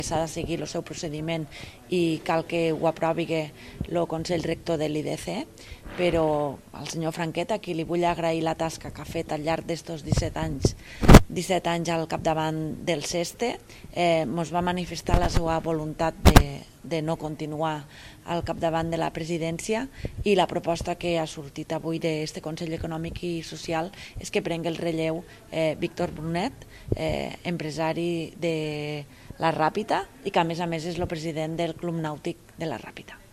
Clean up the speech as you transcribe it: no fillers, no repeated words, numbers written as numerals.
s'ha de seguir el seu procediment i cal que ho aprovi el Consell Rector de l'IDC, però al senyor Franqueta, a qui li vull agrair la tasca que ha fet al llarg d'estos 17 anys al capdavant del CESTE, ens va manifestar la seva voluntat de no continuar al capdavant de la presidència, i la proposta que ha sortit avui d'aquest Consell Econòmic i Social és que prengui el relleu Víctor Brunet, empresari de la Ràpita, i que a més és el president del Club Nàutic de la Ràpita.